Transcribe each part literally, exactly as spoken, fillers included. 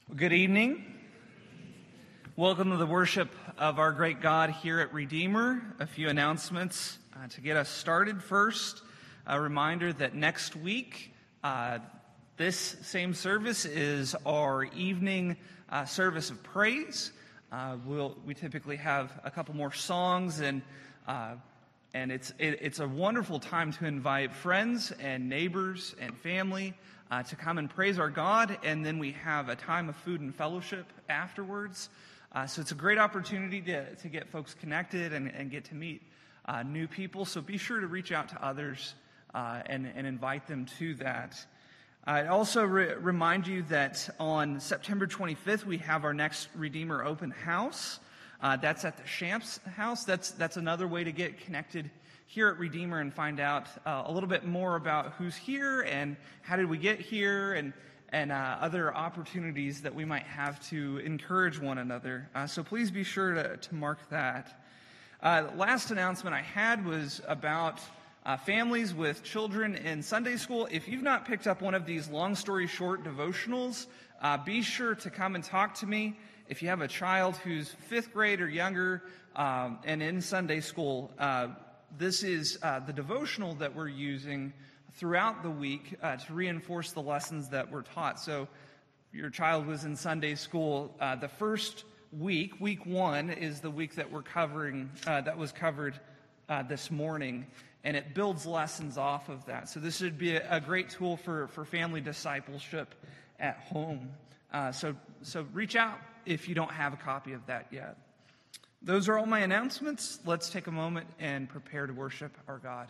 Good evening. Welcome to the worship of our great God here at Redeemer. A few announcements uh, to get us started. First, a reminder that next week, uh, this same service is our evening uh, service of praise. Uh, we'll, we typically have a couple more songs, and uh, and it's it, it's a wonderful time to invite friends and neighbors and family Uh, to come and praise our God, and then we have a time of food and fellowship afterwards. Uh, so it's a great opportunity to, to get folks connected and, and get to meet uh, new people. So be sure to reach out to others uh, and, and invite them to that. I also re- remind you that on September twenty-fifth, we have our next Redeemer Open House. Uh, that's at the Shamps House. That's, that's another way to get connected here at Redeemer and find out uh, a little bit more about who's here and how did we get here, and and uh, other opportunities that we might have to encourage one another. Uh, so please be sure to, to mark that. Uh, the last announcement I had was about uh, families with children in Sunday school. If you've not picked up one of these long story short devotionals, uh, be sure to come and talk to me. If you have a child who's fifth grade or younger um, and in Sunday school, uh, This is uh, the devotional that we're using throughout the week uh, to reinforce the lessons that were taught. So your child was in Sunday school. Uh, the first week, week one, is the week that we're covering, uh, that was covered uh, this morning, and it builds lessons off of that. So this would be a, a great tool for, for family discipleship at home. Uh, so, so reach out if you don't have a copy of that yet. Those are all my announcements. Let's take a moment and prepare to worship our God.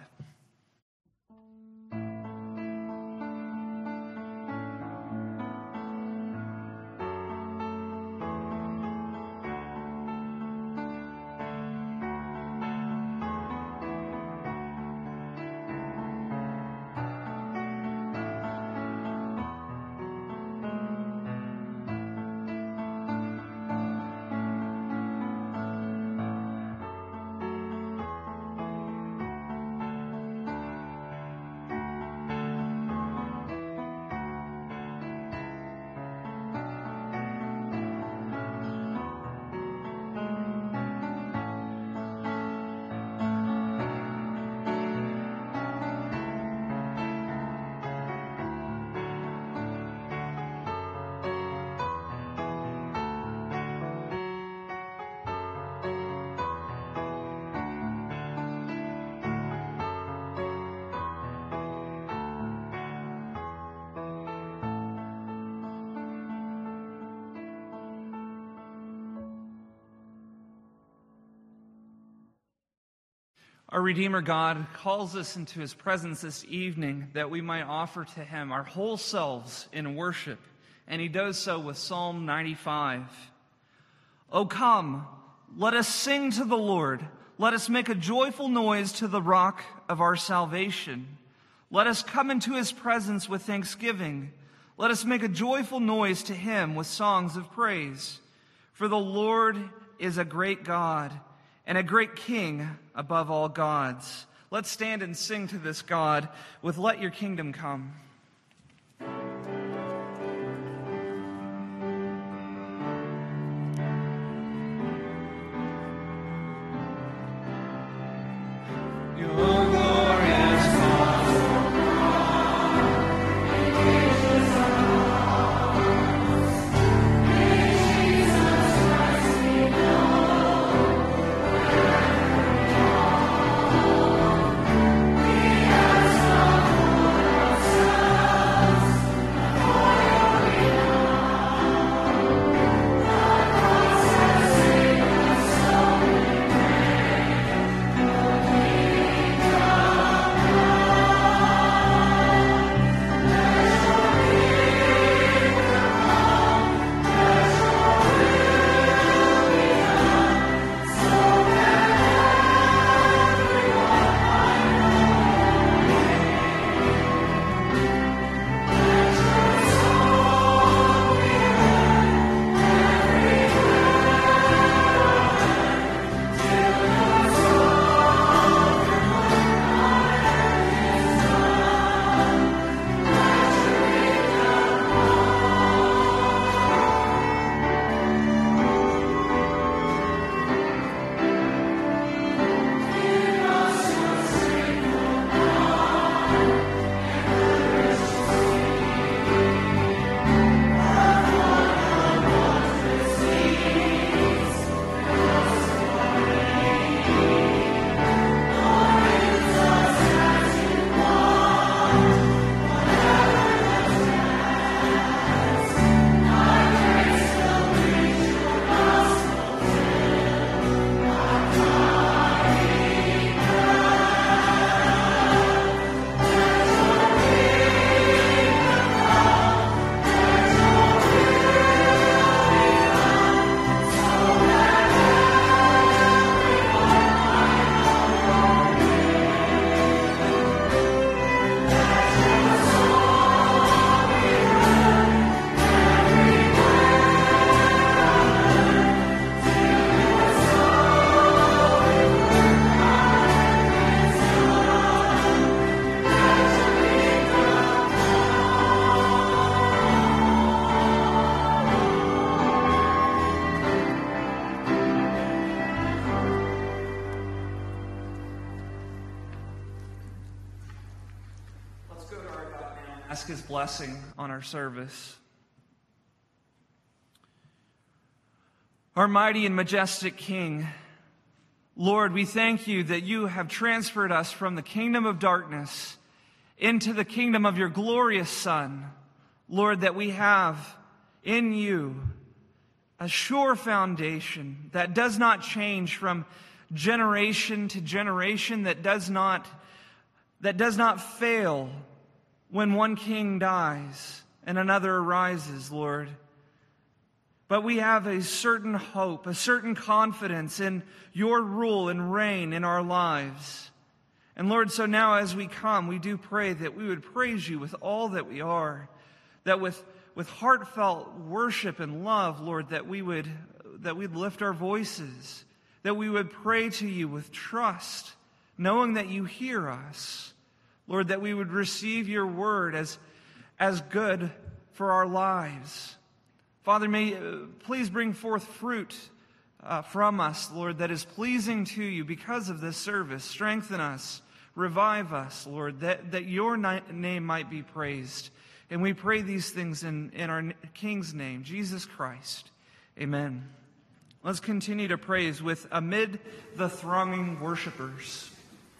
Our Redeemer God calls us into His presence this evening that we might offer to Him our whole selves in worship, and He does so with Psalm ninety-five. "O come, let us sing to the Lord. Let us make a joyful noise to the rock of our salvation. Let us come into His presence with thanksgiving. Let us make a joyful noise to Him with songs of praise. For the Lord is a great God, and a great King above all gods." Let's stand and sing to this God with "Let Your Kingdom Come." ask his blessing on our service. Our mighty and majestic King, Lord, we thank you that you have transferred us from the kingdom of darkness into the kingdom of your glorious Son. Lord, that we have in you a sure foundation that does not change from generation to generation, that does not, that does not fail when one king dies and another arises, Lord. But we have a certain hope, a certain confidence in your rule and reign in our lives. And Lord, so now as we come, we do pray that we would praise you with all that we are, that with, with heartfelt worship and love, Lord, that we would, that we'd lift our voices, that we would pray to you with trust, knowing that you hear us. Lord, that we would receive your word as, as good for our lives. Father, may uh, please bring forth fruit uh, from us, Lord, that is pleasing to you because of this service. Strengthen us, revive us, Lord, that, that your ni- name might be praised. And we pray these things in, in our King's name, Jesus Christ. Amen. Let's continue to praise with Amid the Thronging Worshipers.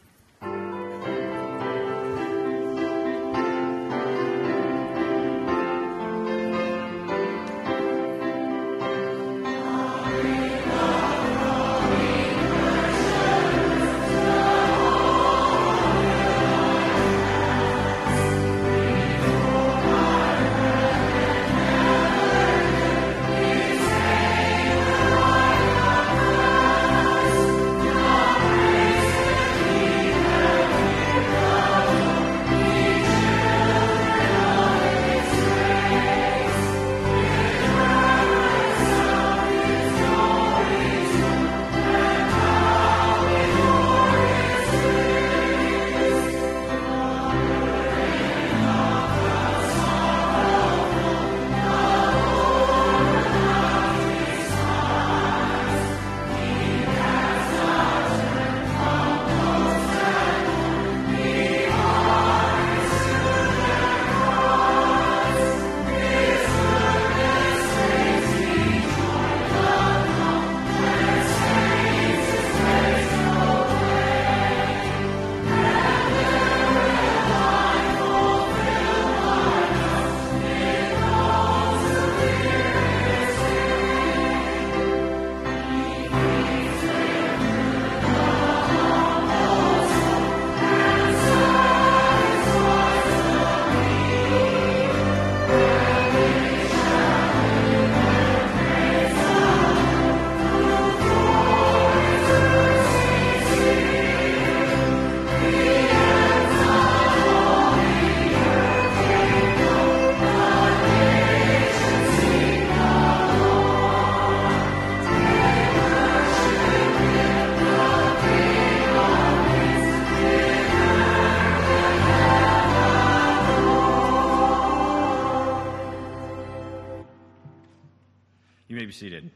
Be seated.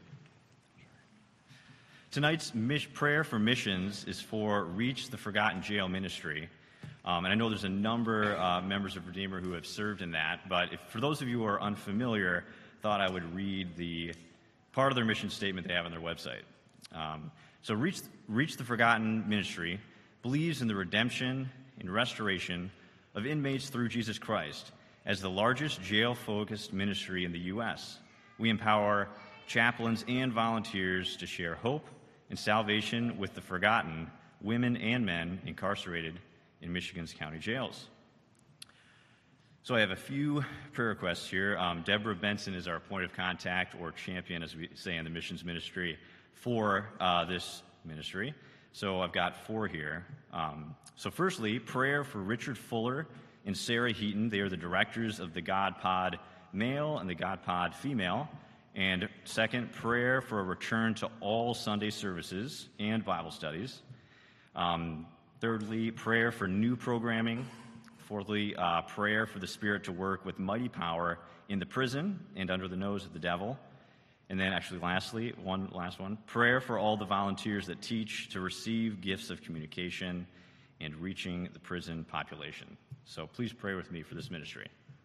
Tonight's prayer for missions is for Reach the Forgotten Jail Ministry. Um, and I know there's a number of uh, members of Redeemer who have served in that, but if, for those of you who are unfamiliar, thought I would read the part of their mission statement they have on their website. Um, so Reach, Reach the Forgotten Ministry believes in the redemption and restoration of inmates through Jesus Christ as the largest jail-focused ministry in the U S. We empower chaplains and volunteers to share hope and salvation with the forgotten women and men incarcerated in Michigan's county jails. So I have a few prayer requests here. Um, Deborah Benson is our point of contact, or champion, as we say in the missions ministry, for uh, this ministry. So I've got four here. Um, so firstly, prayer for Richard Fuller and Sarah Heaton. They are the directors of the God Pod Male and the God Pod Female. And second, prayer for a return to all Sunday services and Bible studies. Um, thirdly, prayer for new programming. Fourthly, uh, prayer for the Spirit to work with mighty power in the prison and under the nose of the devil. And then actually lastly, one last one, prayer for all the volunteers that teach to receive gifts of communication and reaching the prison population. So please pray with me for this ministry.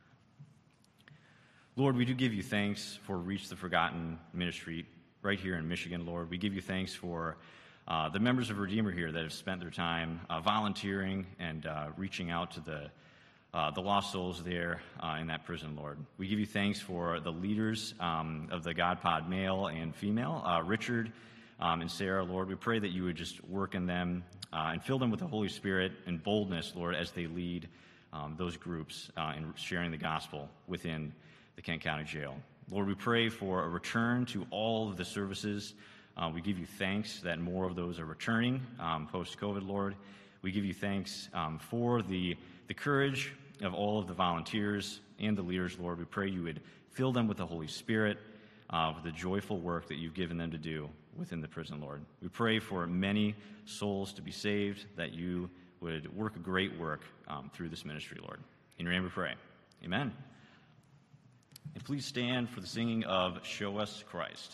Lord, we do give you thanks for Reach the Forgotten ministry right here in Michigan, Lord. We give you thanks for uh, the members of Redeemer here that have spent their time uh, volunteering and uh, reaching out to the uh, the lost souls there uh, in that prison, Lord. We give you thanks for the leaders um, of the God Pod, male and female, uh, Richard um, and Sarah, Lord. We pray that you would just work in them uh, and fill them with the Holy Spirit and boldness, Lord, as they lead um, those groups uh, in sharing the gospel within the Kent County Jail. Lord, we pray for a return to all of the services. Uh, we give you thanks that more of those are returning um, post-COVID, Lord. We give you thanks um, for the, the courage of all of the volunteers and the leaders, Lord. We pray you would fill them with the Holy Spirit, uh, with the joyful work that you've given them to do within the prison, Lord. We pray for many souls to be saved, that you would work a great work um, through this ministry, Lord. In your name we pray. Amen. And please stand for the singing of Show Us Christ.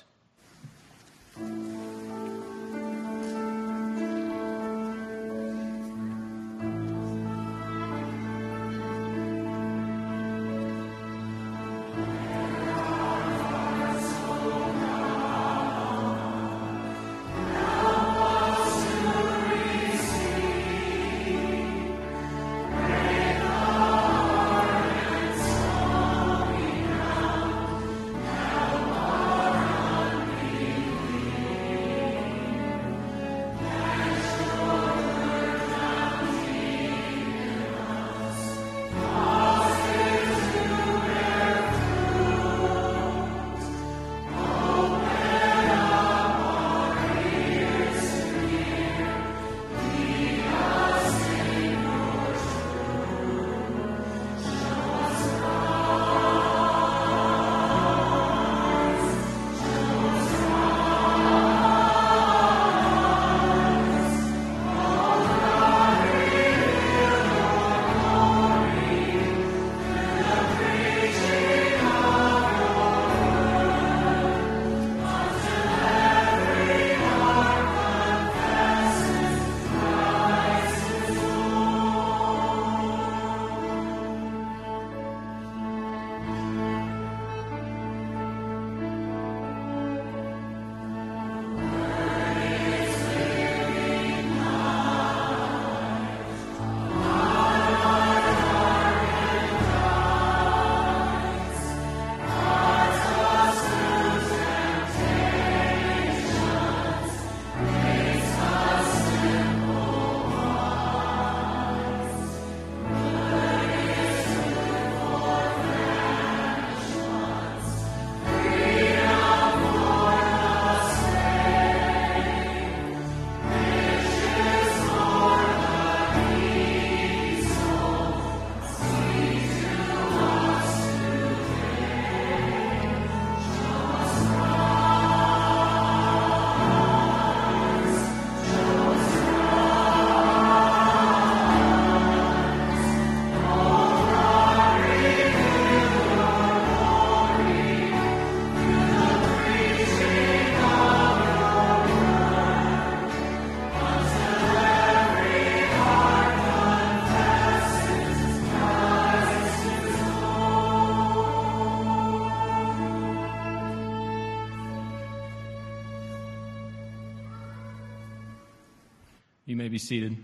You may be seated.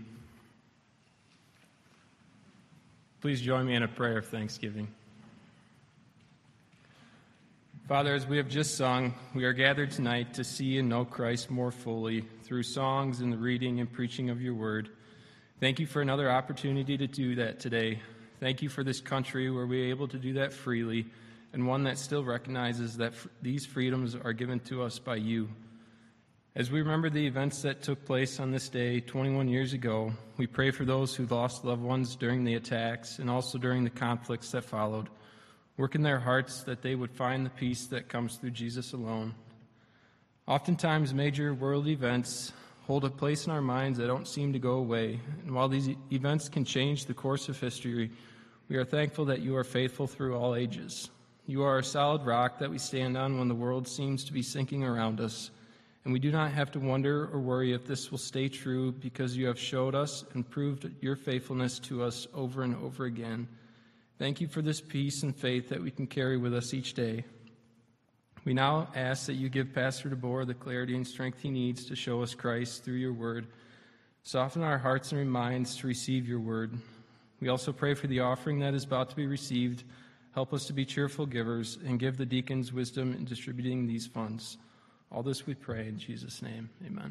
Please join me in a prayer of thanksgiving. Father, as we have just sung, we are gathered tonight to see and know Christ more fully through songs and the reading and preaching of your word. Thank you for another opportunity to do that today. Thank you for this country where we are able to do that freely, and one that still recognizes that f- these freedoms are given to us by you. As we remember the events that took place on this day twenty-one years ago, we pray for those who lost loved ones during the attacks and also during the conflicts that followed. Work in their hearts that they would find the peace that comes through Jesus alone. Oftentimes, major world events hold a place in our minds that don't seem to go away. And while these events can change the course of history, we are thankful that you are faithful through all ages. You are a solid rock that we stand on when the world seems to be sinking around us. And we do not have to wonder or worry if this will stay true, because you have showed us and proved your faithfulness to us over and over again. Thank you for this peace and faith that we can carry with us each day. We now ask that you give Pastor DeBoer the clarity and strength he needs to show us Christ through your word. Soften our hearts and minds to receive your word. We also pray for the offering that is about to be received. Help us to be cheerful givers and give the deacons wisdom in distributing these funds. All this we pray in Jesus' name. Amen.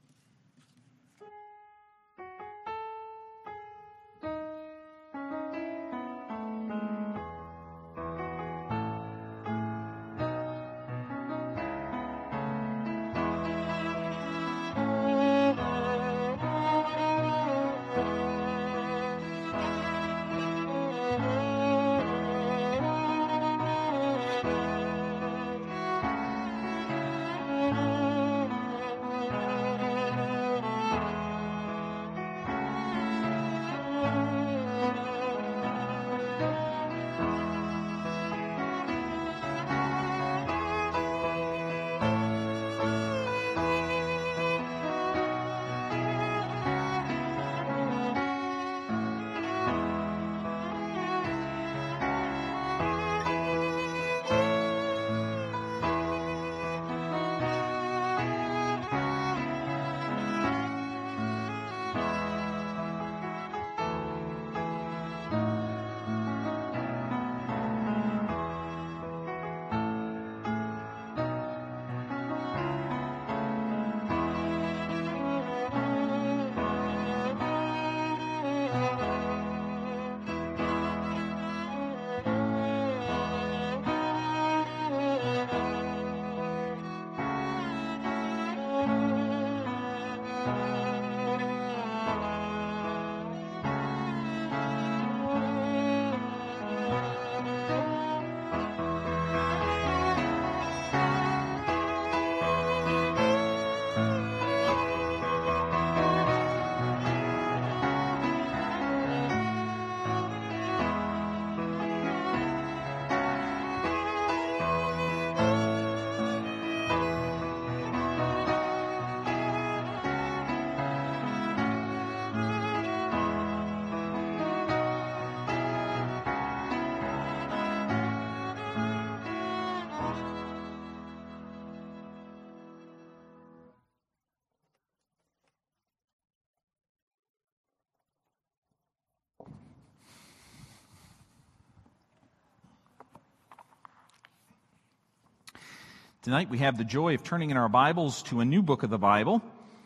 Tonight we have the joy of turning in our Bibles to a new book of the Bible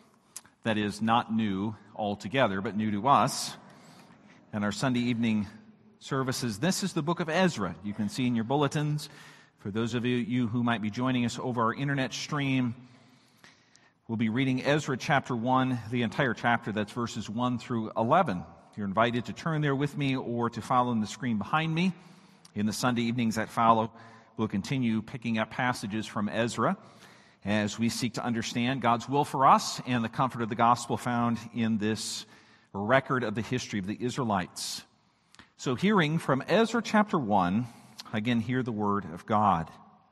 that is not new altogether, but new to us. And our Sunday evening services, this is the book of Ezra. You can see in your bulletins. For those of you who might be joining us over our internet stream, we'll be reading Ezra chapter one, the entire chapter. That's verses one through eleven. You're invited to turn there with me or to follow on the screen behind me. In the Sunday evenings that follow, we'll continue picking up passages from Ezra as we seek to understand God's will for us and the comfort of the gospel found in this record of the history of the Israelites. So hearing from Ezra chapter one, again hear the word of God.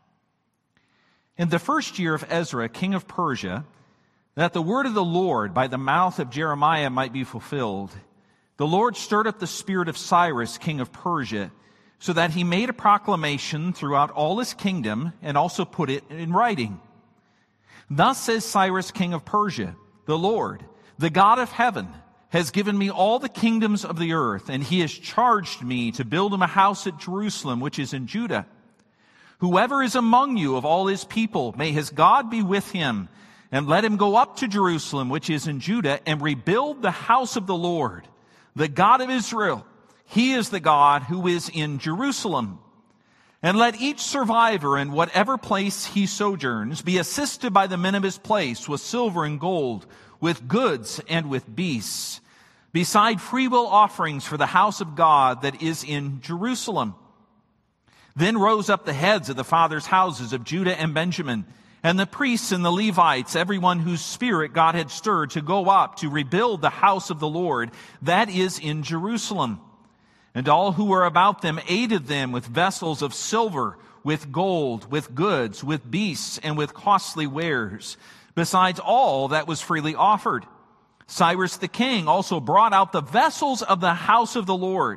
In the first year of Ezra, king of Persia, that the word of the Lord by the mouth of Jeremiah might be fulfilled, the Lord stirred up the spirit of Cyrus, king of Persia, so that he made a proclamation throughout all his kingdom and also put it in writing. Thus says Cyrus, king of Persia, the Lord, the God of heaven, has given me all the kingdoms of the earth, and he has charged me to build him a house at Jerusalem, which is in Judah. Whoever is among you of all his people, may his God be with him, and let him go up to Jerusalem, which is in Judah, and rebuild the house of the Lord, the God of Israel. He is the God who is in Jerusalem. And let each survivor in whatever place he sojourns be assisted by the men of his place with silver and gold, with goods and with beasts, beside freewill offerings for the house of God that is in Jerusalem. Then rose up the heads of the fathers' houses of Judah and Benjamin, and the priests and the Levites, everyone whose spirit God had stirred to go up to rebuild the house of the Lord that is in Jerusalem. And all who were about them aided them with vessels of silver, with gold, with goods, with beasts, and with costly wares, besides all that was freely offered. Cyrus the king also brought out the vessels of the house of the Lord,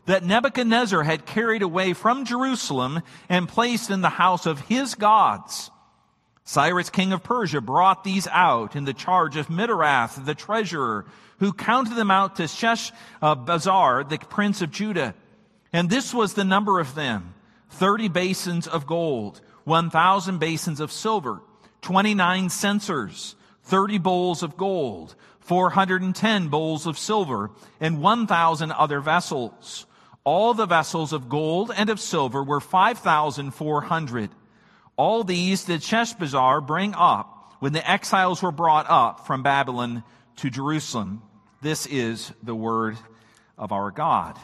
that Nebuchadnezzar had carried away from Jerusalem and placed in the house of his gods. Cyrus, king of Persia, brought these out in the charge of Midorath, the treasurer, who counted them out to Sheshbazzar, the prince of Judah. And this was the number of them: thirty basins of gold, one thousand basins of silver, twenty-nine censers, thirty bowls of gold, four hundred ten bowls of silver, and one thousand other vessels. All the vessels of gold and of silver were five thousand four hundred. All these did Sheshbazzar bring up when the exiles were brought up from Babylon to Jerusalem. This is the word of our God.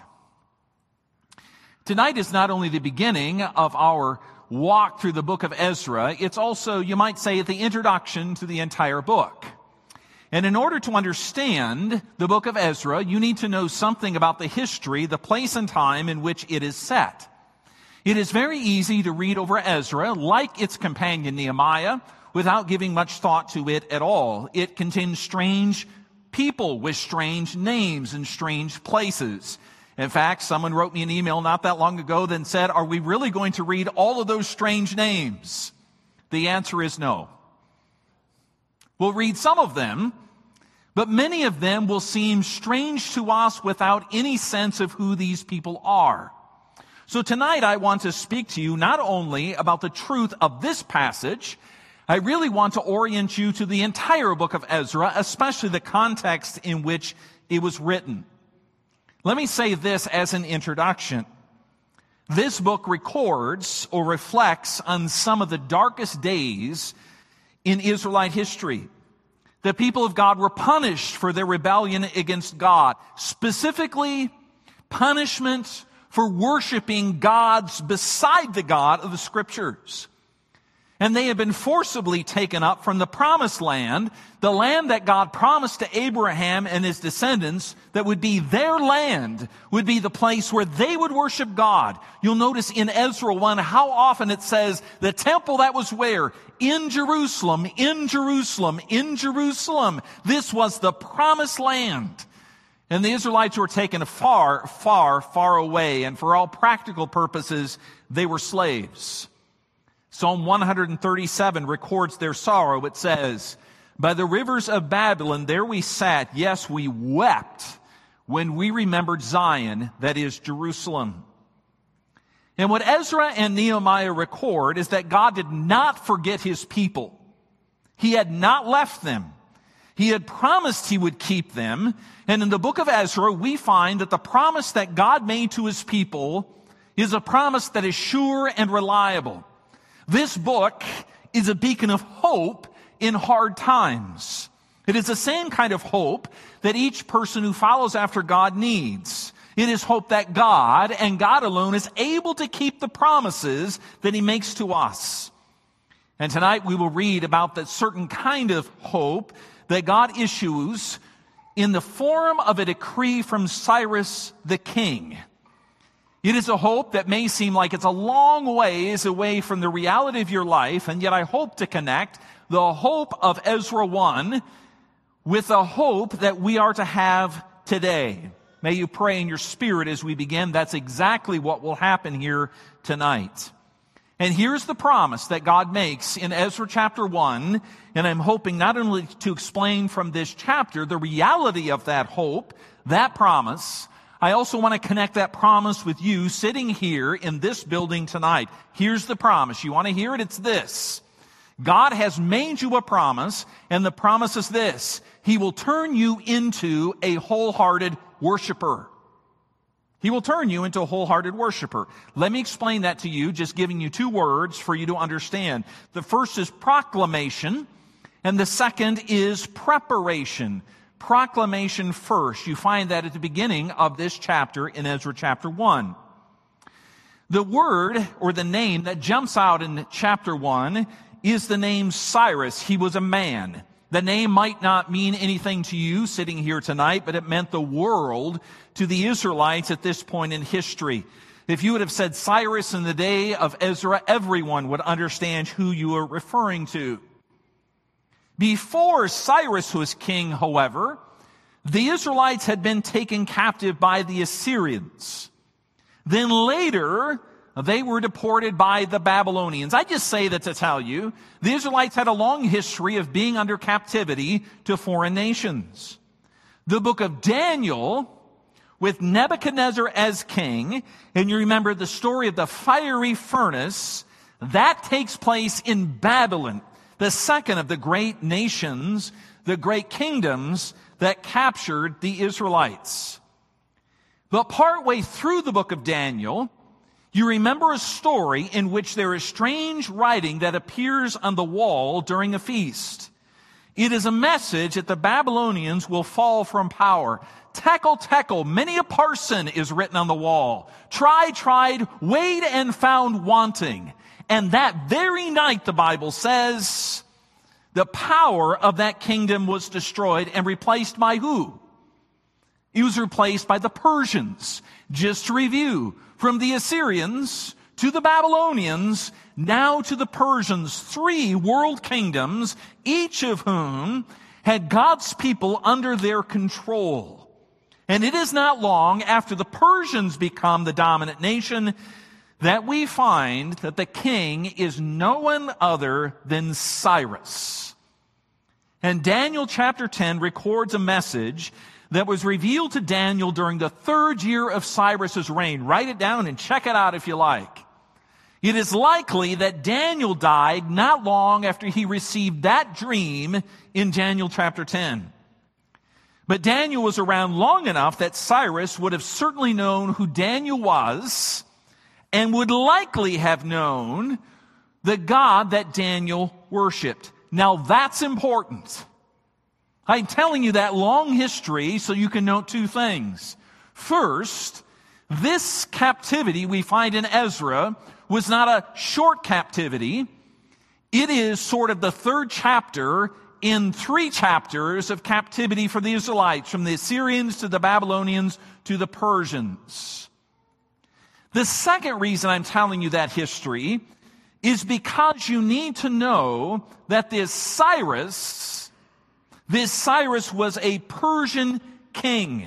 Tonight is not only the beginning of our walk through the book of Ezra, it's also, you might say, the introduction to the entire book. And in order to understand the book of Ezra, you need to know something about the history, the place and time in which it is set. It is very easy to read over Ezra, like its companion Nehemiah, without giving much thought to it at all. It contains strange people with strange names and strange places. In fact, someone wrote me an email not that long ago that said, are we really going to read all of those strange names? The answer is no. We'll read some of them, but many of them will seem strange to us without any sense of who these people are. So tonight I want to speak to you not only about the truth of this passage, I really want to orient you to the entire book of Ezra, especially the context in which it was written. Let me say this as an introduction. This book records or reflects on some of the darkest days in Israelite history. The people of God were punished for their rebellion against God, specifically punishment for worshiping gods beside the God of the Scriptures. And they had been forcibly taken up from the promised land, the land that God promised to Abraham and his descendants that would be their land, would be the place where they would worship God. You'll notice in Ezra one how often it says the temple that was where? In Jerusalem, in Jerusalem, in Jerusalem. This was the promised land. And the Israelites were taken far, far, far away, and for all practical purposes, they were slaves. Psalm one thirty-seven records their sorrow. It says, by the rivers of Babylon, there we sat, yes, we wept when we remembered Zion, that is Jerusalem. And what Ezra and Nehemiah record is that God did not forget his people. He had not left them. He had promised he would keep them. And in the book of Ezra, we find that the promise that God made to his people is a promise that is sure and reliable. This book is a beacon of hope in hard times. It is the same kind of hope that each person who follows after God needs. It is hope that God and God alone is able to keep the promises that he makes to us. And tonight we will read about that certain kind of hope that God issues in the form of a decree from Cyrus the king. It is a hope that may seem like it's a long ways away from the reality of your life, and yet I hope to connect the hope of Ezra one with the hope that we are to have today. May you pray in your spirit as we begin. That's exactly what will happen here tonight. And here's the promise that God makes in Ezra chapter one, and I'm hoping not only to explain from this chapter the reality of that hope, that promise, I also want to connect that promise with you sitting here in this building tonight. Here's the promise. You want to hear it? It's this. God has made you a promise, and the promise is this. He will turn you into a wholehearted worshiper. He will turn you into a wholehearted worshiper. Let me explain that to you, just giving you two words for you to understand. The first is proclamation, and the second is preparation. Proclamation first. You find that at the beginning of this chapter in Ezra chapter one. The word or the name that jumps out in chapter one is the name Cyrus. He was a man. The name might not mean anything to you sitting here tonight, but it meant the world to the Israelites at this point in history. If you would have said Cyrus in the day of Ezra, everyone would understand who you are referring to. Before Cyrus was king, however, the Israelites had been taken captive by the Assyrians. Then later, they were deported by the Babylonians. I just say that to tell you, the Israelites had a long history of being under captivity to foreign nations. The book of Daniel, with Nebuchadnezzar as king, and you remember the story of the fiery furnace, that takes place in Babylon, the second of the great nations, the great kingdoms that captured the Israelites. But partway through the book of Daniel, you remember a story in which there is strange writing that appears on the wall during a feast. It is a message that the Babylonians will fall from power. Tekel, tekel, many a parson is written on the wall. Tried, tried, weighed and found wanting. And that very night, the Bible says, the power of that kingdom was destroyed and replaced by who? It was replaced by the Persians. Just to review, from the Assyrians to the Babylonians, now to the Persians, three world kingdoms, each of whom had God's people under their control. And it is not long after the Persians become the dominant nation that we find that the king is no one other than Cyrus. And Daniel chapter ten records a message that was revealed to Daniel during the third year of Cyrus's reign. Write it down and check it out if you like. It is likely that Daniel died not long after he received that dream in Daniel chapter ten. But Daniel was around long enough that Cyrus would have certainly known who Daniel was and would likely have known the God that Daniel worshiped. Now that's important. I'm telling you that long history so you can note two things. First, this captivity we find in Ezra was not a short captivity. It is sort of the third chapter in three chapters of captivity for the Israelites, from the Assyrians to the Babylonians to the Persians. The second reason I'm telling you that history is because you need to know that this Cyrus, this Cyrus was a Persian king.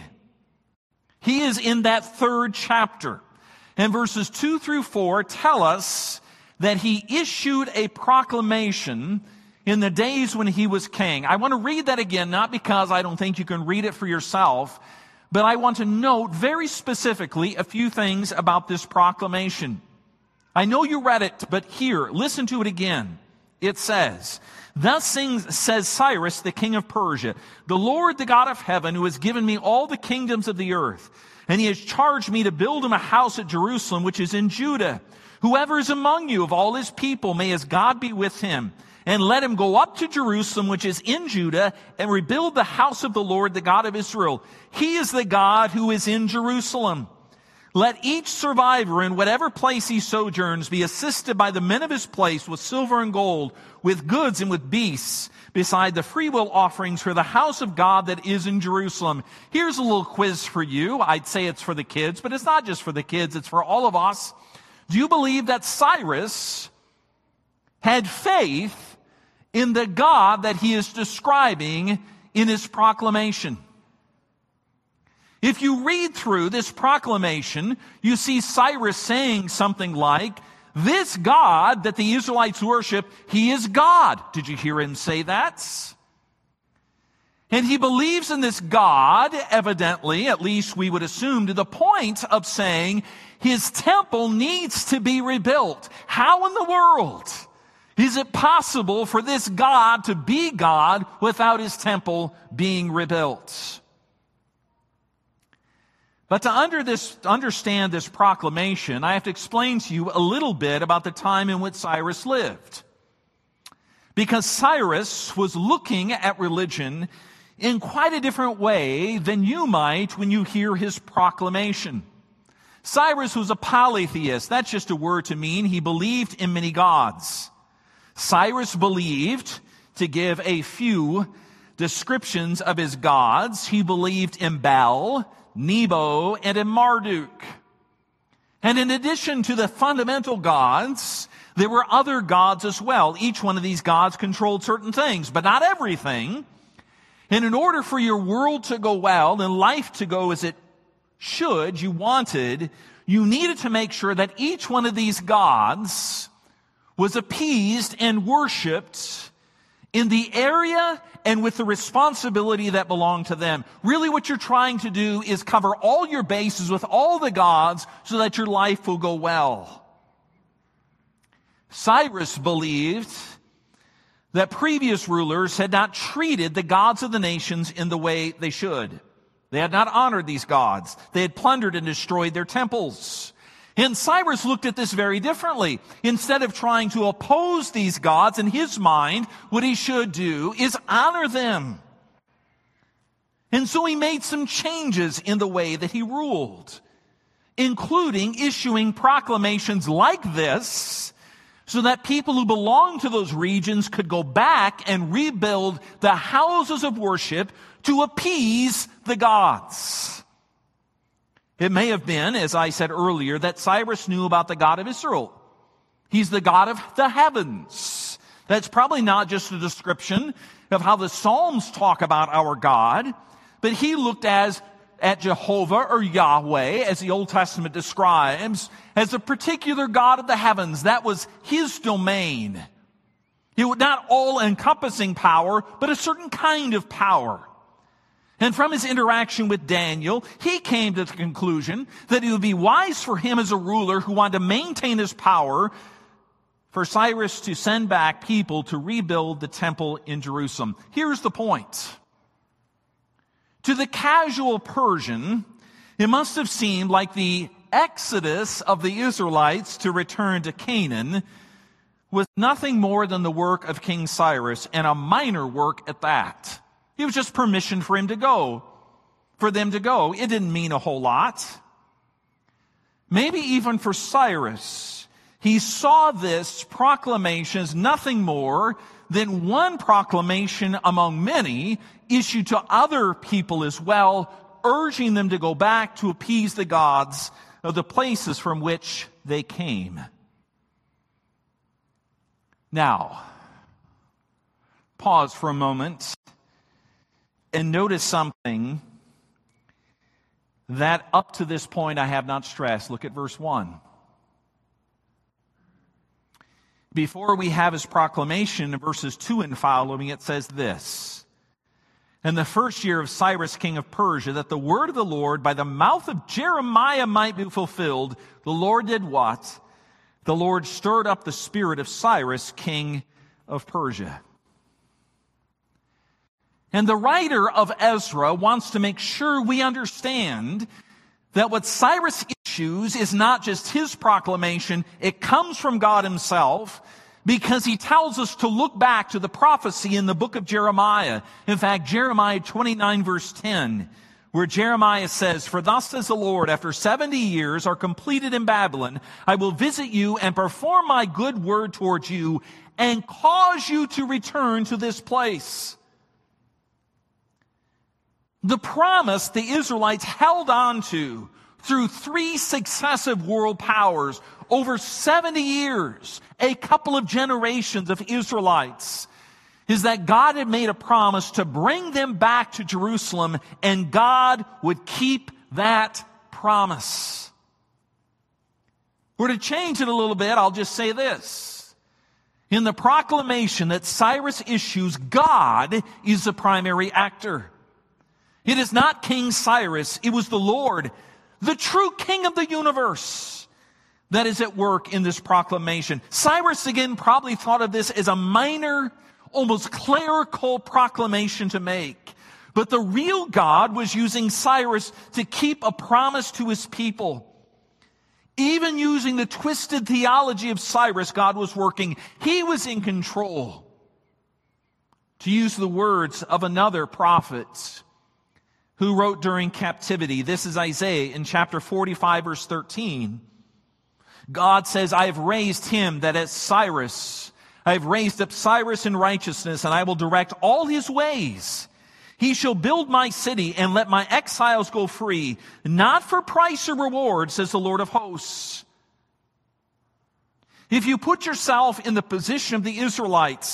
He is in that third chapter. And verses two through four tell us that he issued a proclamation in the days when he was king. I want to read that again, not because I don't think you can read it for yourself, but I want to note very specifically a few things about this proclamation. I know you read it, but here, listen to it again. It says, "Thus sings, says Cyrus, the king of Persia, the Lord, the God of heaven, who has given me all the kingdoms of the earth, and he has charged me to build him a house at Jerusalem, which is in Judah. Whoever is among you of all his people, may his God be with him. And let him go up to Jerusalem, which is in Judah, and rebuild the house of the Lord, the God of Israel. He is the God who is in Jerusalem. Let each survivor in whatever place he sojourns be assisted by the men of his place with silver and gold, with goods and with beasts, beside the freewill offerings for the house of God that is in Jerusalem." Here's a little quiz for you. I'd say it's for the kids, but it's not just for the kids. It's for all of us. Do you believe that Cyrus had faith in the God that he is describing in his proclamation? If you read through this proclamation, you see Cyrus saying something like, this God that the Israelites worship, he is God. Did you hear him say that? And he believes in this God, evidently, at least we would assume, to the point of saying his temple needs to be rebuilt. How in the world is it possible for this God to be God without his temple being rebuilt? But to under this, understand this proclamation, I have to explain to you a little bit about the time in which Cyrus lived. Because Cyrus was looking at religion in quite a different way than you might when you hear his proclamation. Cyrus was a polytheist. That's just a word to mean he believed in many gods. Cyrus believed, to give a few descriptions of his gods, he believed in Baal, Nebo, and in Marduk. And in addition to the fundamental gods, there were other gods as well. Each one of these gods controlled certain things, but not everything. And in order for your world to go well and life to go as it should, you wanted, you needed to make sure that each one of these gods was appeased and worshiped in the area and with the responsibility that belonged to them. Really what you're trying to do is cover all your bases with all the gods so that your life will go well. Cyrus believed that previous rulers had not treated the gods of the nations in the way they should. They had not honored these gods. They had plundered and destroyed their temples. And Cyrus looked at this very differently. Instead of trying to oppose these gods, in his mind, what he should do is honor them. And so he made some changes in the way that he ruled, including issuing proclamations like this, so that people who belonged to those regions could go back and rebuild the houses of worship to appease the gods. It may have been, as I said earlier, that Cyrus knew about the God of Israel. He's the God of the heavens. That's probably not just a description of how the Psalms talk about our God, but he looked as at Jehovah or Yahweh, as the Old Testament describes, as a particular God of the heavens. That was his domain. It was not all-encompassing power, but a certain kind of power. And from his interaction with Daniel, he came to the conclusion that it would be wise for him as a ruler who wanted to maintain his power for Cyrus to send back people to rebuild the temple in Jerusalem. Here's the point. To the casual Persian, it must have seemed like the exodus of the Israelites to return to Canaan was nothing more than the work of King Cyrus, and a minor work at that. It was just permission for him to go, for them to go. It didn't mean a whole lot. Maybe even for Cyrus, he saw this proclamation as nothing more than one proclamation among many issued to other people as well, urging them to go back to appease the gods of the places from which they came. Now, pause for a moment and notice something that up to this point I have not stressed. Look at verse one. Before we have his proclamation, in verses two and following, it says this: "In the first year of Cyrus, king of Persia, that the word of the Lord by the mouth of Jeremiah might be fulfilled, the Lord did what? The Lord stirred up the spirit of Cyrus, king of Persia." And the writer of Ezra wants to make sure we understand that what Cyrus issues is not just his proclamation, it comes from God himself, because he tells us to look back to the prophecy in the book of Jeremiah. In fact, Jeremiah twenty-nine verse ten, where Jeremiah says, "For thus says the Lord, after seventy years are completed in Babylon, I will visit you and perform my good word towards you and cause you to return to this place." The promise the Israelites held on to through three successive world powers over seventy years, a couple of generations of Israelites, is that God had made a promise to bring them back to Jerusalem, and God would keep that promise. Or to change it a little bit, I'll just say this. In the proclamation that Cyrus issues, God is the primary actor. It is not King Cyrus, it was the Lord, the true King of the universe, that is at work in this proclamation. Cyrus, again, probably thought of this as a minor, almost clerical proclamation to make. But the real God was using Cyrus to keep a promise to his people. Even using the twisted theology of Cyrus, God was working. He was in control. To use the words of another prophet who wrote during captivity, this is Isaiah in chapter forty-five, verse thirteen. God says, "I have raised him that is Cyrus. I have raised up Cyrus in righteousness, and I will direct all his ways. He shall build my city and let my exiles go free, not for price or reward, says the Lord of hosts." If you put yourself in the position of the Israelites,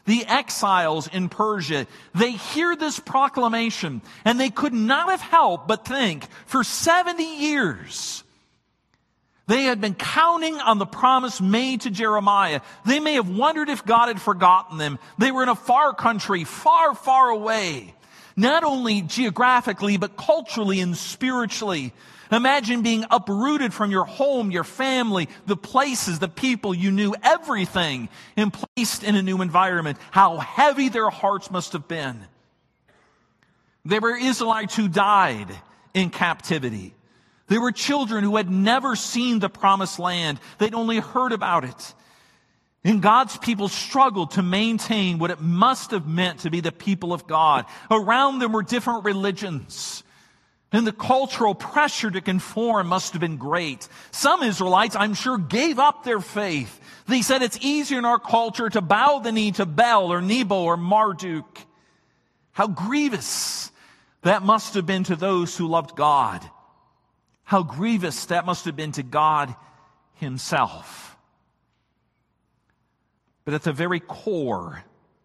the exiles in Persia, they hear this proclamation, and they could not have helped but think, for seventy years, they had been counting on the promise made to Jeremiah. They may have wondered if God had forgotten them. They were in a far country, far, far away, not only geographically, but culturally and spiritually. Imagine being uprooted from your home, your family, the places, the people you knew, everything, and placed in a new environment. How heavy their hearts must have been. There were Israelites who died in captivity. There were children who had never seen the promised land. They'd only heard about it. And God's people struggled to maintain what it must have meant to be the people of God. Around them were different religions. And the cultural pressure to conform must have been great. Some Israelites, I'm sure, gave up their faith. They said it's easier in our culture to bow the knee to Bel or Nebo or Marduk. How grievous that must have been to those who loved God. How grievous that must have been to God himself. But at the very core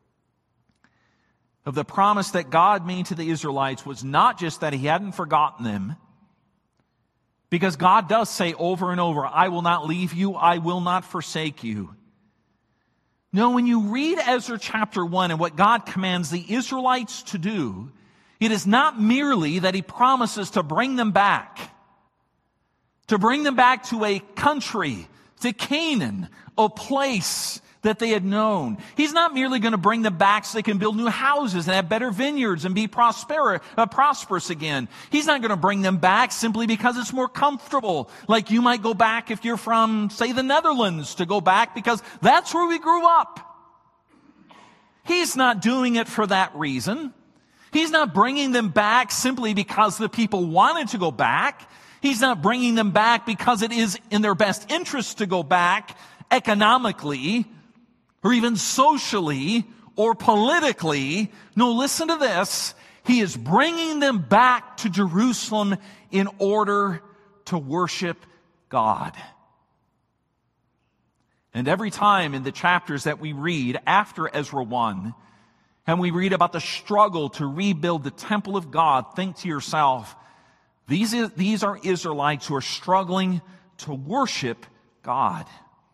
of the promise that God made to the Israelites was not just that he hadn't forgotten them, because God does say over and over, I will not leave you, I will not forsake you. No, when you read Ezra chapter one and what God commands the Israelites to do, it is not merely that he promises to bring them back, to bring them back to a country, to Canaan, a place that they had known. He's not merely going to bring them back so they can build new houses and have better vineyards and be prosper, uh, prosperous again. He's not going to bring them back simply because it's more comfortable. Like you might go back if you're from, say, the Netherlands, to go back because that's where we grew up. He's not doing it for that reason. He's not bringing them back simply because the people wanted to go back. He's not bringing them back because it is in their best interest to go back economically, or even socially, or politically. No, listen to this. He is bringing them back to Jerusalem in order to worship God. And every time in the chapters that we read after Ezra one, and we read about the struggle to rebuild the temple of God, think to yourself, these, is, these are Israelites who are struggling to worship God.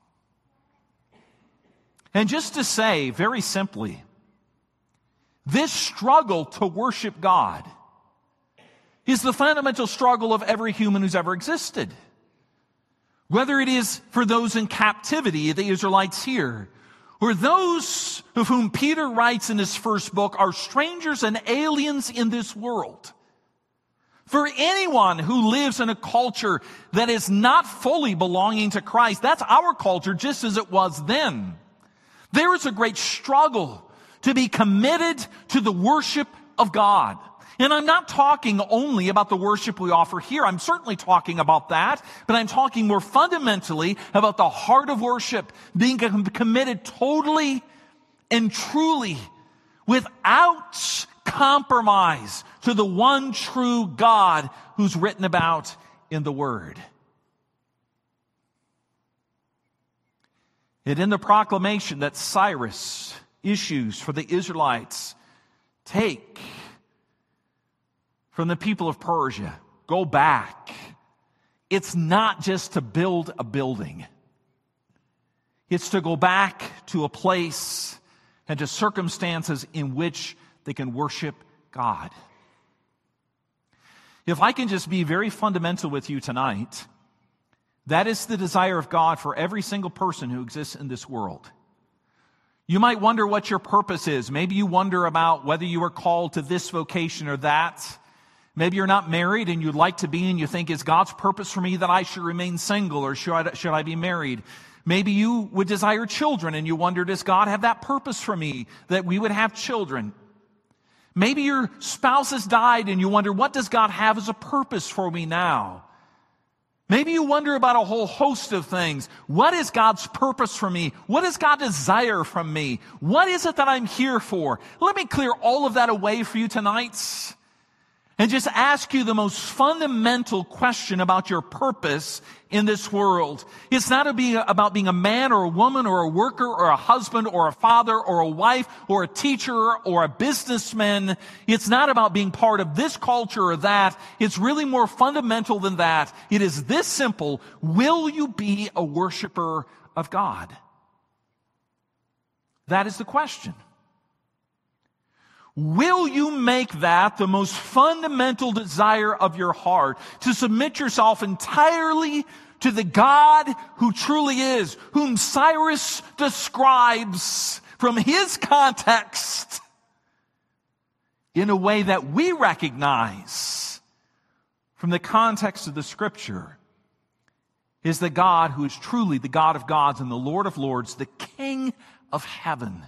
And just to say, very simply, this struggle to worship God is the fundamental struggle of every human who's ever existed. Whether it is for those in captivity, the Israelites here, or those of whom Peter writes in his first book are strangers and aliens in this world. For anyone who lives in a culture that is not fully belonging to Christ, that's our culture just as it was then. There is a great struggle to be committed to the worship of God. And I'm not talking only about the worship we offer here. I'm certainly talking about that, but I'm talking more fundamentally about the heart of worship, being committed totally and truly without compromise to the one true God who's written about in the Word. And in the proclamation that Cyrus issues for the Israelites, take from the people of Persia, go back. It's not just to build a building. It's to go back to a place and to circumstances in which they can worship God. If I can just be very fundamental with you tonight, that is the desire of God for every single person who exists in this world. You might wonder what your purpose is. Maybe you wonder about whether you are called to this vocation or that. Maybe you're not married and you'd like to be, and you think, is God's purpose for me that I should remain single, or should I, should I be married? Maybe you would desire children and you wonder, does God have that purpose for me, that we would have children? Maybe your spouse has died and you wonder, what does God have as a purpose for me now? Maybe you wonder about a whole host of things. What is God's purpose for me? What does God desire from me? What is it that I'm here for? Let me clear all of that away for you tonight. and just ask you the most fundamental question about your purpose in this world. It's not about being a man or a woman or a worker or a husband or a father or a wife or a teacher or a businessman. It's not about being part of this culture or that. It's really more fundamental than that. It is this simple. Will you be a worshiper of God? That is the question. Will you make that the most fundamental desire of your heart, to submit yourself entirely to the God who truly is, whom Cyrus describes from his context in a way that we recognize from the context of the Scripture, is the God who is truly the God of gods and the Lord of lords, the King of heaven.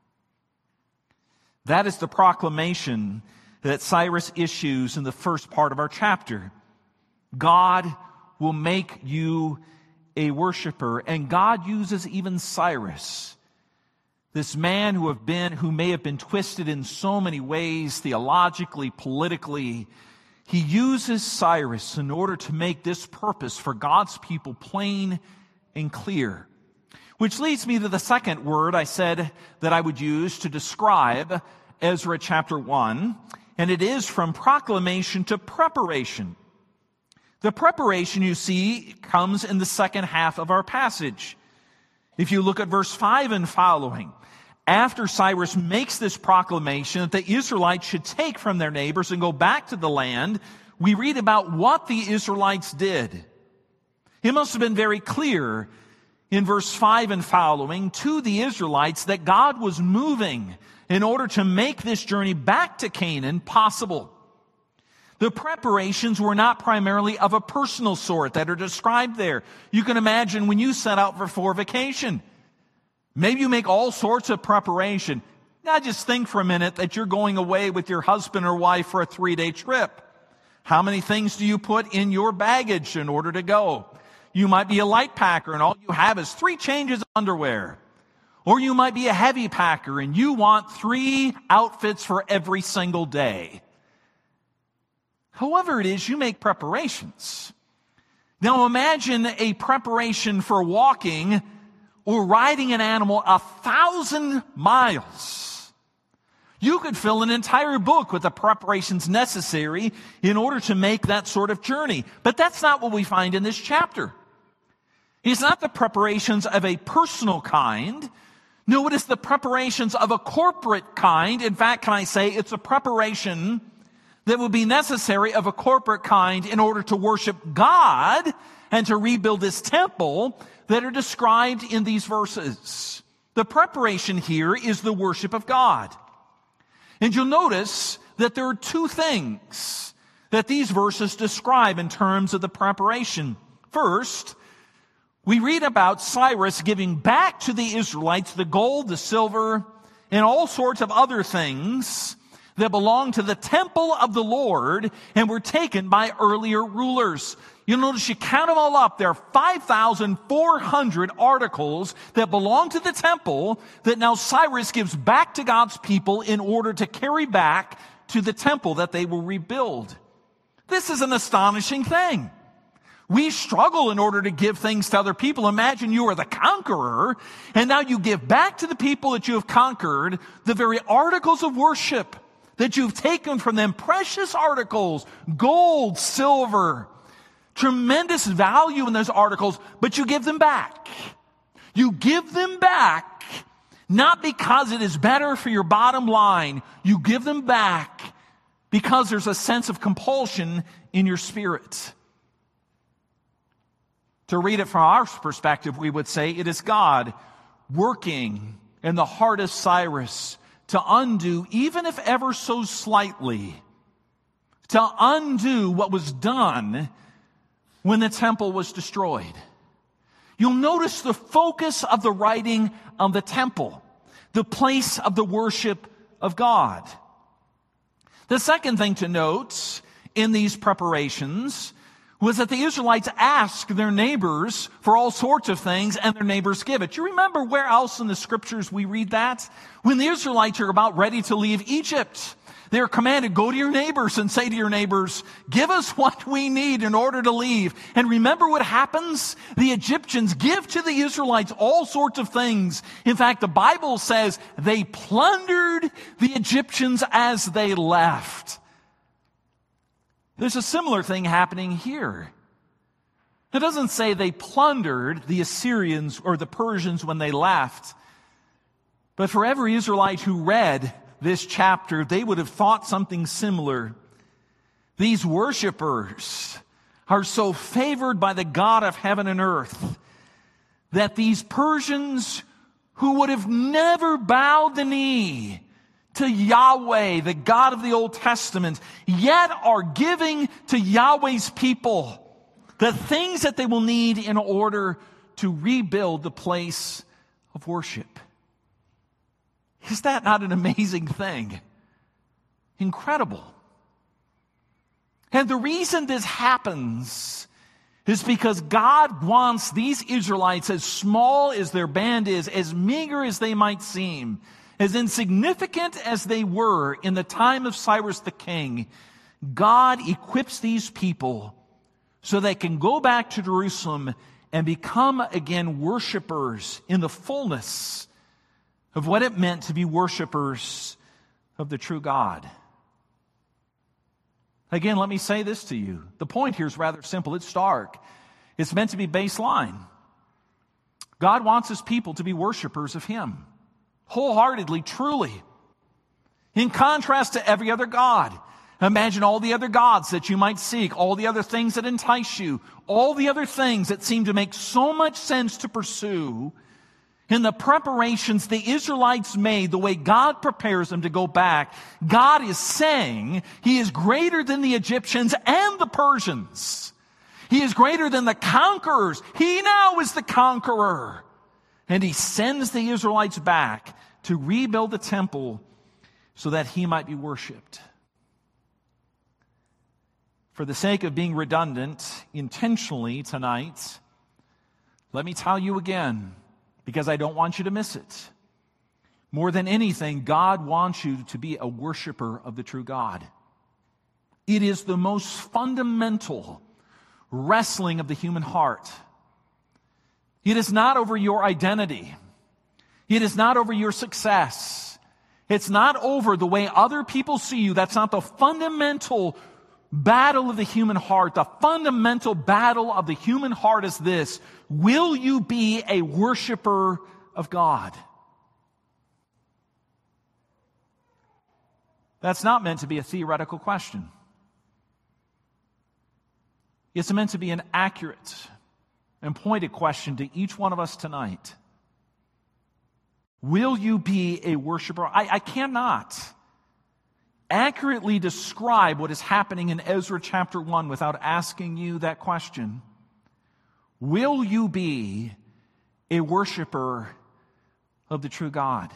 That is the proclamation that Cyrus issues in the first part of our chapter. God will make you a worshiper. And God uses even Cyrus, this man who have been, who may have been twisted in so many ways, theologically, politically. He uses Cyrus in order to make this purpose for God's people plain and clear. Which leads me to the second word I said that I would use to describe Ezra chapter one, and it is from proclamation to preparation. The preparation, you see, comes in the second half of our passage. If you look at verse five and following, after Cyrus makes this proclamation that the Israelites should take from their neighbors and go back to the land, we read about what the Israelites did. It must have been very clear in verse five and following to the Israelites that God was moving in order to make this journey back to Canaan possible. The preparations were not primarily of a personal sort that are described there. You can imagine when you set out for, for vacation. Maybe you make all sorts of preparation. Now just think for a minute that you're going away with your husband or wife for a three-day trip. How many things do you put in your baggage in order to go? You might be a light packer and all you have is three changes of underwear. Or you might be a heavy packer and you want three outfits for every single day. However it is, you make preparations. Now imagine a preparation for walking or riding an animal a thousand miles. You could fill an entire book with the preparations necessary in order to make that sort of journey. But that's not what we find in this chapter. It's not the preparations of a personal kind. No, it is the preparations of a corporate kind. In fact, can I say it's a preparation that would be necessary of a corporate kind in order to worship God and to rebuild this temple that are described in these verses. The preparation here is the worship of God. And you'll notice that there are two things that these verses describe in terms of the preparation. First, we read about Cyrus giving back to the Israelites the gold, the silver, and all sorts of other things that belong to the temple of the Lord and were taken by earlier rulers. You'll notice you count them all up. There are five thousand four hundred articles that belong to the temple that now Cyrus gives back to God's people in order to carry back to the temple that they will rebuild. This is an astonishing thing. We struggle in order to give things to other people. Imagine you are the conqueror, and now you give back to the people that you have conquered the very articles of worship that you've taken from them, precious articles, gold, silver, tremendous value in those articles, but you give them back. You give them back, not because it is better for your bottom line. You give them back because there's a sense of compulsion in your spirit. To read it from our perspective, we would say it is God working in the heart of Cyrus to undo, even if ever so slightly, to undo what was done when the temple was destroyed. You'll notice the focus of the writing on the temple, the place of the worship of God. The second thing to note in these preparations was that the Israelites asked their neighbors for all sorts of things, and their neighbors give it. You remember where else in the Scriptures we read that? When the Israelites are about ready to leave Egypt, They are commanded, go to your neighbors and say to your neighbors, give us what we need in order to leave. And remember what happens? The Egyptians give to the Israelites all sorts of things. In fact, the Bible says they plundered the Egyptians as they left. There's a similar thing happening here. It doesn't say they plundered the Assyrians or the Persians when they left. But for every Israelite who read this chapter, they would have thought something similar. These worshipers are so favored by the God of heaven and earth that these Persians who would have never bowed the knee to Yahweh, the God of the Old Testament, yet are giving to Yahweh's people the things that they will need in order to rebuild the place of worship. Is that not an amazing thing? Incredible. And the reason this happens is because God wants these Israelites, as small as their band is, as meager as they might seem, as insignificant as they were in the time of Cyrus the king, God equips these people so they can go back to Jerusalem and become again worshipers in the fullness of what it meant to be worshipers of the true God. Again, let me say this to you. The point here is rather simple. It's stark. It's meant to be baseline. God wants His people to be worshipers of Him, wholeheartedly, truly. In contrast to every other god. Imagine all the other gods that you might seek, all the other things that entice you, all the other things that seem to make so much sense to pursue. In the preparations the Israelites made, the way God prepares them to go back, God is saying He is greater than the Egyptians and the Persians. He is greater than the conquerors. He now is the conqueror. And He sends the Israelites back to rebuild the temple so that He might be worshiped. For the sake of being redundant intentionally tonight, let me tell you again, because I don't want you to miss it. More than anything, God wants you to be a worshiper of the true God. It is the most fundamental wrestling of the human heart. It is not over your identity. It is not over your success. It's not over the way other people see you. That's not the fundamental battle of the human heart. The fundamental battle of the human heart is this: will you be a worshiper of God? That's not meant to be a theoretical question. It's meant to be an accurate and pointed question to each one of us tonight. Will you be a worshiper? I, I cannot accurately describe what is happening in Ezra chapter one without asking you that question. Will you be a worshiper of the true God?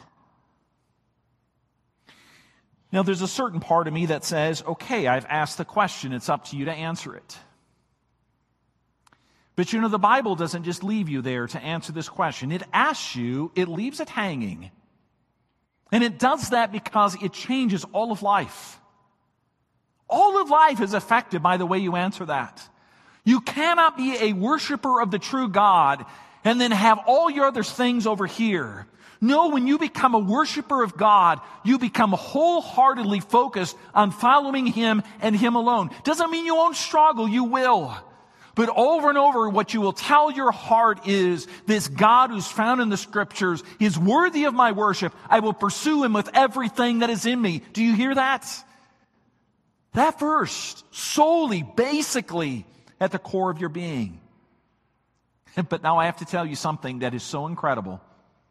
Now, there's a certain part of me that says, okay, I've asked the question. It's up to you to answer it. But you know, the Bible doesn't just leave you there to answer this question. It asks you, it leaves it hanging. And it does that because it changes all of life. All of life is affected by the way you answer that. You cannot be a worshiper of the true God and then have all your other things over here. No, when you become a worshiper of God, you become wholeheartedly focused on following Him and Him alone. Doesn't mean you won't struggle, you will. But over and over, what you will tell your heart is, this God who's found in the Scriptures is worthy of my worship. I will pursue Him with everything that is in me. Do you hear that? That verse, solely, basically, at the core of your being. But now I have to tell you something that is so incredible.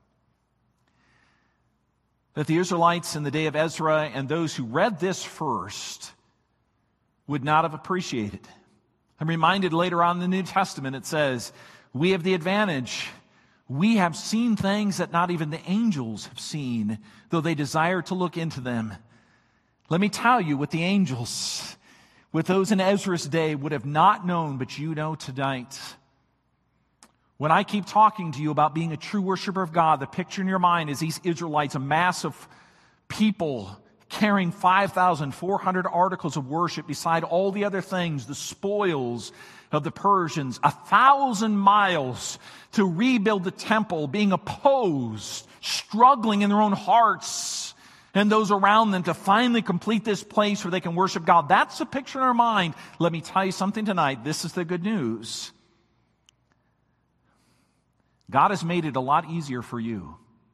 That the Israelites in the day of Ezra and those who read this first would not have appreciated. I'm reminded later on in the New Testament, it says, we have the advantage. We have seen things that not even the angels have seen, though they desire to look into them. Let me tell you, what the angels, with those in Ezra's day, would have not known, but you know tonight. When I keep talking to you about being a true worshiper of God, the picture in your mind is these Israelites, a mass of people carrying five thousand four hundred articles of worship beside all the other things, the spoils of the Persians, a thousand miles to rebuild the temple, being opposed, struggling in their own hearts and those around them to finally complete this place where they can worship God. That's the picture in our mind. Let me tell you something tonight. This is the good news. God has made it a lot easier for you.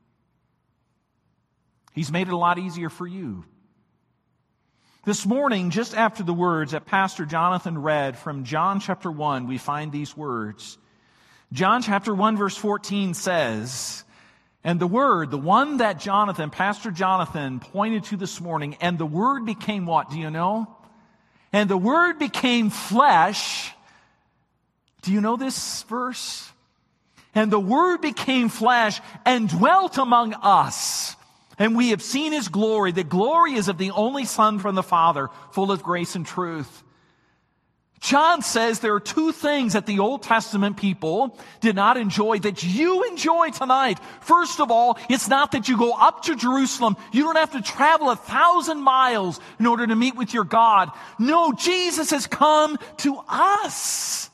He's made it a lot easier for you. This morning, just after the words that Pastor Jonathan read from John chapter one, we find these words. John chapter one, verse fourteen says, and the Word, the one that Jonathan, Pastor Jonathan, pointed to this morning, and the Word became what? Do you know? And the Word became flesh. Do you know this verse? And the Word became flesh and dwelt among us. And we have seen His glory. The glory is of the only Son from the Father, full of grace and truth. John says there are two things that the Old Testament people did not enjoy that you enjoy tonight. First of all, it's not that you go up to Jerusalem. You don't have to travel a thousand miles in order to meet with your God. No, Jesus has come to us.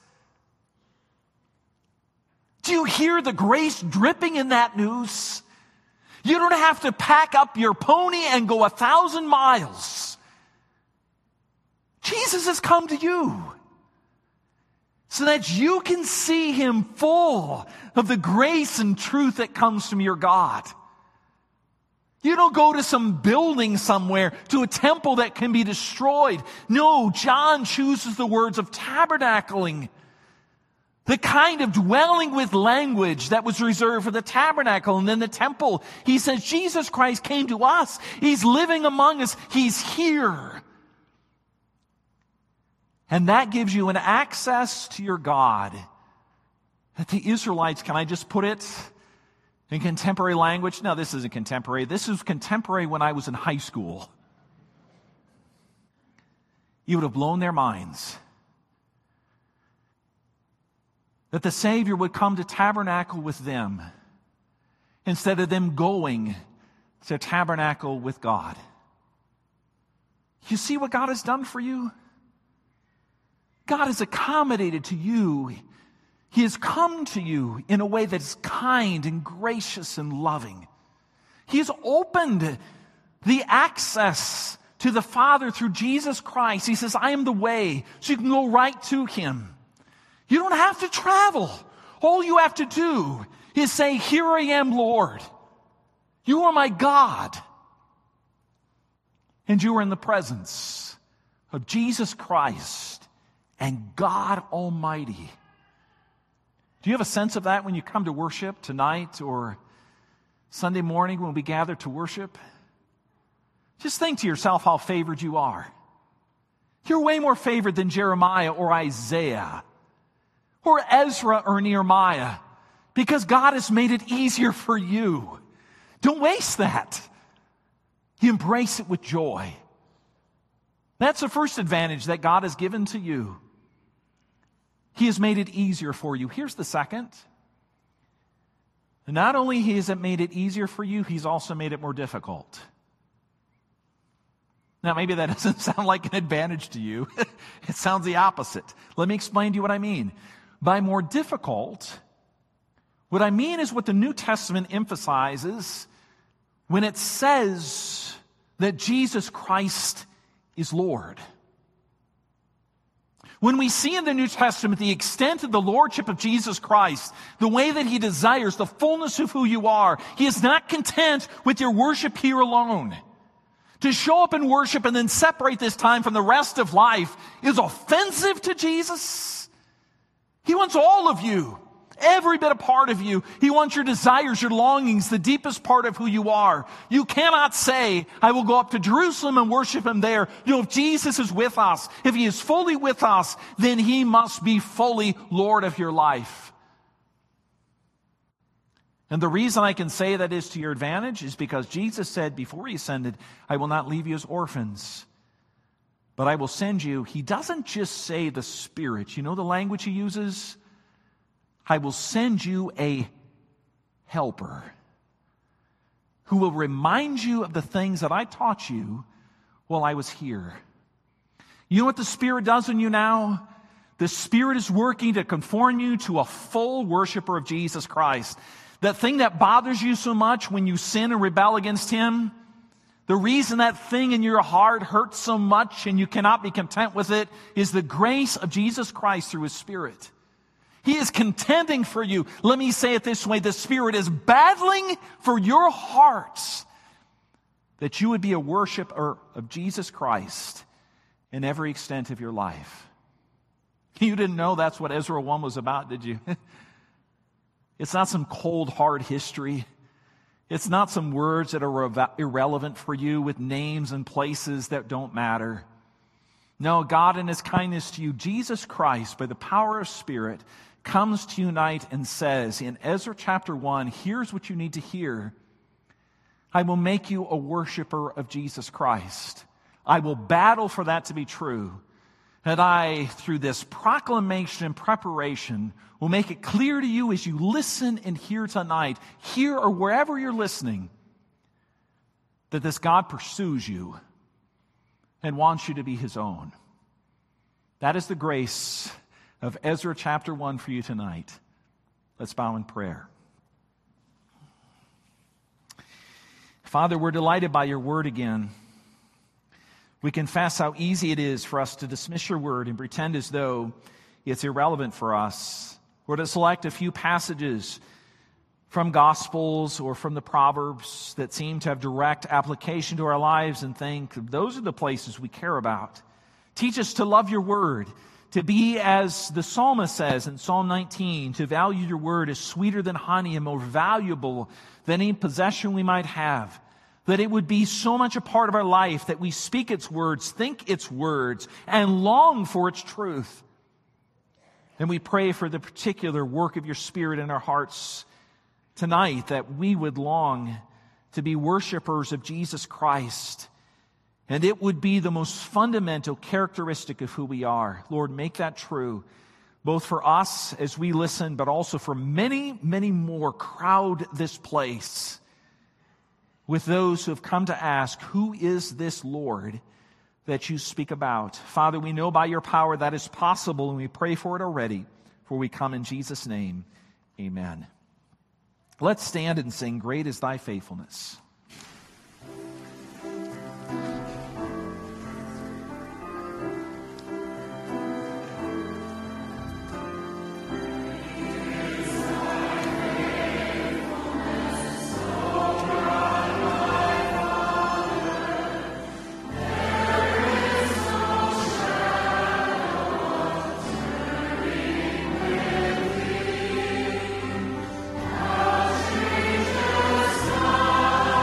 Do you hear the grace dripping in that news? You don't have to pack up your pony and go a thousand miles. Jesus has come to you so that you can see Him full of the grace and truth that comes from your God. You don't go to some building somewhere, to a temple that can be destroyed. No, John chooses the words of tabernacling. The kind of dwelling with language that was reserved for the tabernacle and then the temple. He says Jesus Christ came to us. He's living among us. He's here. And that gives you an access to your God that the Israelites, can I just put it in contemporary language? No, this isn't contemporary. This is contemporary when I was in high school. You would have blown their minds that the Savior would come to tabernacle with them instead of them going to tabernacle with God. You see what God has done for you? God has accommodated to you. He has come to you in a way that is kind and gracious and loving. He has opened the access to the Father through Jesus Christ. He says, I am the way, so you can go right to Him. You don't have to travel. All you have to do is say, here I am, Lord. You are my God. And you are in the presence of Jesus Christ and God Almighty. Do you have a sense of that when you come to worship tonight or Sunday morning when we gather to worship? Just think to yourself how favored you are. You're way more favored than Jeremiah or Isaiah or Ezra or Nehemiah, because God has made it easier for you. Don't waste that. You embrace it with joy. That's the first advantage that God has given to you. He has made it easier for you. Here's the second. And not only has it made it easier for you, He's also made it more difficult. Now, maybe that doesn't sound like an advantage to you. It sounds the opposite. Let me explain to you what I mean. By more difficult, what I mean is what the New Testament emphasizes when it says that Jesus Christ is Lord. When we see in the New Testament the extent of the lordship of Jesus Christ, the way that He desires the fullness of who you are, He is not content with your worship here alone. To show up and worship and then separate this time from the rest of life is offensive to Jesus. He wants all of you, every bit a part of you. He wants your desires, your longings, the deepest part of who you are. You cannot say, I will go up to Jerusalem and worship Him there. You know, if Jesus is with us, if He is fully with us, then He must be fully Lord of your life. And the reason I can say that is to your advantage is because Jesus said before He ascended, I will not leave you as orphans, but I will send you. He doesn't just say the Spirit. You know the language He uses? I will send you a helper who will remind you of the things that I taught you while I was here. You know what the Spirit does in you now? The Spirit is working to conform you to a full worshiper of Jesus Christ. That thing that bothers you so much when you sin and rebel against Him, the reason that thing in your heart hurts so much and you cannot be content with it is the grace of Jesus Christ through His Spirit. He is contending for you. Let me say it this way. The Spirit is battling for your hearts that you would be a worshiper of Jesus Christ in every extent of your life. You didn't know that's what Ezra one was about, did you? It's not some cold, hard history. It's not some words that are irrelevant for you with names and places that don't matter. No, God in His kindness to you, Jesus Christ, by the power of Spirit, comes to you tonight and says in Ezra chapter one, here's what you need to hear. I will make you a worshiper of Jesus Christ. I will battle for that to be true. And I, through this proclamation and preparation, will make it clear to you as you listen and hear tonight, here or wherever you're listening, that this God pursues you and wants you to be His own. That is the grace of Ezra chapter one for you tonight. Let's bow in prayer. Father, we're delighted by your word again. We confess how easy it is for us to dismiss your word and pretend as though it's irrelevant for us, or to select a few passages from Gospels or from the Proverbs that seem to have direct application to our lives and think those are the places we care about. Teach us to love your word, to be, as the psalmist says in Psalm nineteen, to value your word as sweeter than honey and more valuable than any possession we might have. That it would be so much a part of our life that we speak its words, think its words, and long for its truth. And we pray for the particular work of your Spirit in our hearts tonight, that we would long to be worshipers of Jesus Christ. And it would be the most fundamental characteristic of who we are. Lord, make that true, both for us as we listen, but also for many, many more crowd this place with those who have come to ask, who is this Lord that you speak about? Father, we know by your power that is possible, and we pray for it already, for we come in Jesus' name. Amen. Let's stand and sing, Great is Thy Faithfulness. Thank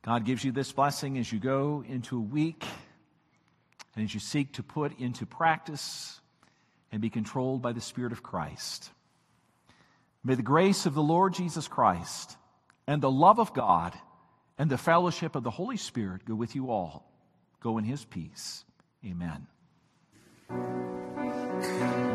God gives you this blessing as you go into a week and as you seek to put into practice and be controlled by the Spirit of Christ. May the grace of the Lord Jesus Christ and the love of God and the fellowship of the Holy Spirit go with you all. Go in His peace. Amen.